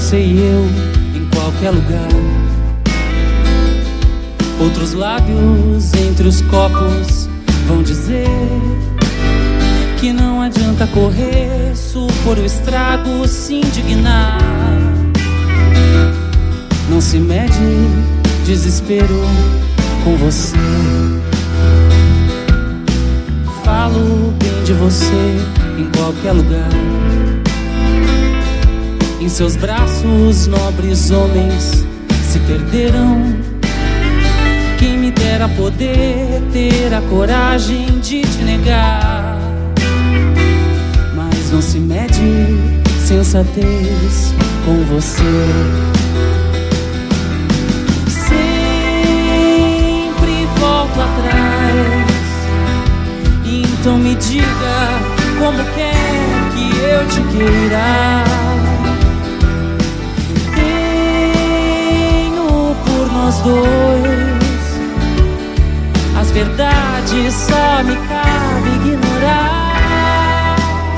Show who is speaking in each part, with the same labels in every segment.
Speaker 1: Você e eu em qualquer lugar. Outros lábios entre os copos vão dizer que não adianta correr, supor o estrago, se indignar. Não se mede desespero com você. Falo bem de você em qualquer lugar. Em seus braços nobres homens se perderam. Quem me dera poder ter a coragem de te negar. Mas não se mede sensatez com você. Sempre volto atrás. Então me diga como quer que eu te queira. Tenho por nós dois. As verdades só me cabe ignorar.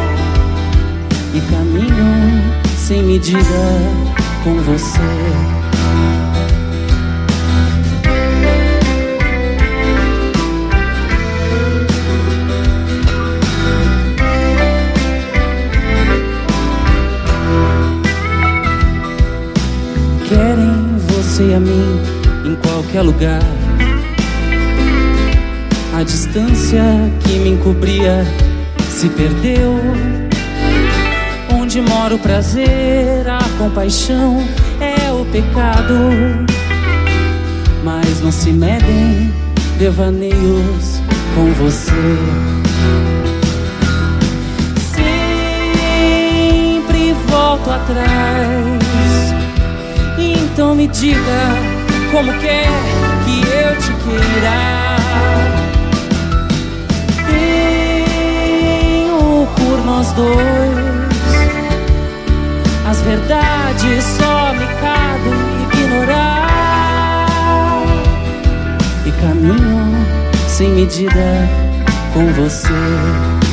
Speaker 1: E caminho sem medida com você. Querem você e a mim em qualquer lugar. A distância que me encobria se perdeu. Onde mora o prazer, a compaixão é o pecado. Mas não se medem devaneios com você. Sempre volto atrás. Então me diga como quer que eu te queira. Tenho por nós dois. As verdades só me cabe ignorar. E caminho sem medida com você.